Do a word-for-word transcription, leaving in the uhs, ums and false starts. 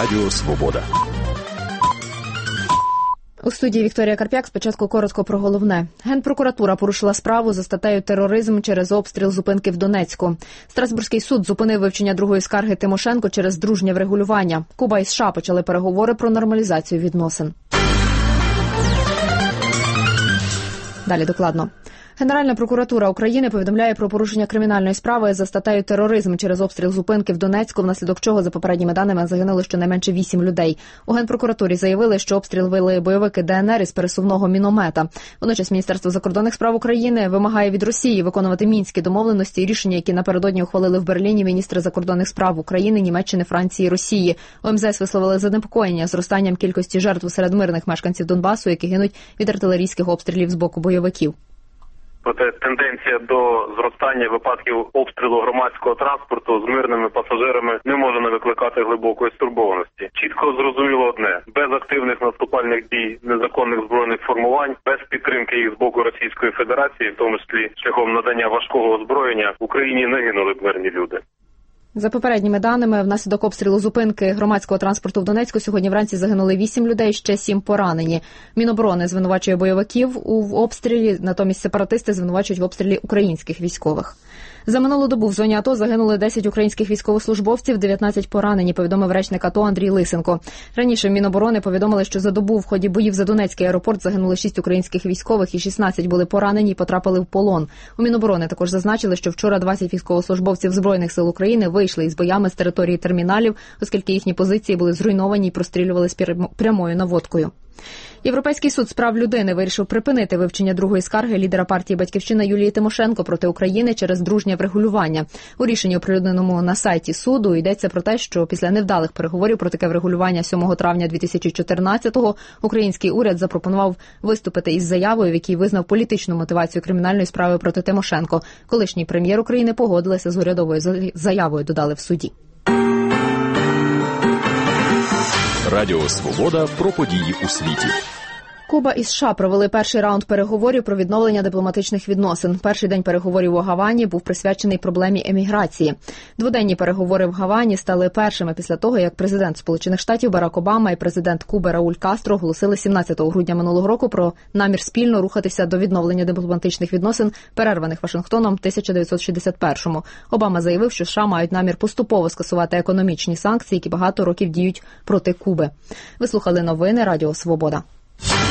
Радіо Свобода. У студії Вікторія Карп'як. Спочатку коротко про головне. Генпрокуратура порушила справу за статтею «Тероризм» через обстріл зупинки в Донецьку. Страсбурзький суд зупинив вивчення другої скарги Тимошенко через дружнє врегулювання. Куба і США почали переговори про нормалізацію відносин. Далі докладно. Генеральна прокуратура України повідомляє про порушення кримінальної справи за статтею «Тероризм» через обстріл зупинки в Донецьку, внаслідок чого, за попередніми даними, загинули щонайменше вісім людей. У Генпрокуратурі заявили, що обстріл вели бойовики ДНР із пересувного міномета. Водночас Міністерство закордонних справ України вимагає від Росії виконувати мінські домовленості і рішення, які напередодні ухвалили в Берліні міністри закордонних справ України, Німеччини, Франції і Росії. У МЗС висловили занепокоєння зростанням кількості жертв серед мирних мешканців Донбасу, які гинуть від артилерійських обстрілів з боку бойовиків. Проте тенденція до зростання випадків обстрілу громадського транспорту з мирними пасажирами не може не викликати глибокої стурбованості. Чітко зрозуміло одне: без активних наступальних дій незаконних збройних формувань, без підтримки їх з боку Російської Федерації, в тому числі шляхом надання важкого озброєння, в Україні не гинули б мирні люди. За попередніми даними, внаслідок обстрілу зупинки громадського транспорту в Донецьку сьогодні вранці загинули вісім людей, ще сім поранені. Міноборони звинувачує бойовиків у обстрілі, натомість сепаратисти звинувачують в обстрілі українських військових. За минулу добу в зоні АТО загинули десять українських військовослужбовців, дев'ятнадцять поранені, повідомив речник АТО Андрій Лисенко. Раніше Міноборони повідомили, що за добу в ході боїв за Донецький аеропорт загинули шість українських військових і шістнадцять були поранені і потрапили в полон. У Міноборони також зазначили, що вчора двадцять військовослужбовців Збройних сил України вийшли із боями з території терміналів, оскільки їхні позиції були зруйновані і прострілювались прямою наводкою. Європейський суд з прав людини вирішив припинити вивчення другої скарги лідера партії «Батьківщина» Юлії Тимошенко проти України через дружнє врегулювання. У рішенні, оприлюдненому на сайті суду, йдеться про те, що після невдалих переговорів про таке врегулювання сьомого травня дві тисячі чотирнадцятого український уряд запропонував виступити із заявою, в якій визнав політичну мотивацію кримінальної справи проти Тимошенко. Колишній прем'єр України погодилася з урядовою заявою, додали в суді. Радіо Свобода про події у світі. Куба і США провели перший раунд переговорів про відновлення дипломатичних відносин. Перший день переговорів у Гавані був присвячений проблемі еміграції. Дводенні переговори в Гавані стали першими після того, як президент Сполучених Штатів Барак Обама і президент Куби Рауль Кастро оголосили сімнадцятого грудня минулого року про намір спільно рухатися до відновлення дипломатичних відносин, перерваних Вашингтоном в тисяча дев'ятсот шістдесят першому. Обама заявив, що США мають намір поступово скасувати економічні санкції, які багато років діють проти Куби. Ви слухали новини Радіо Свобода.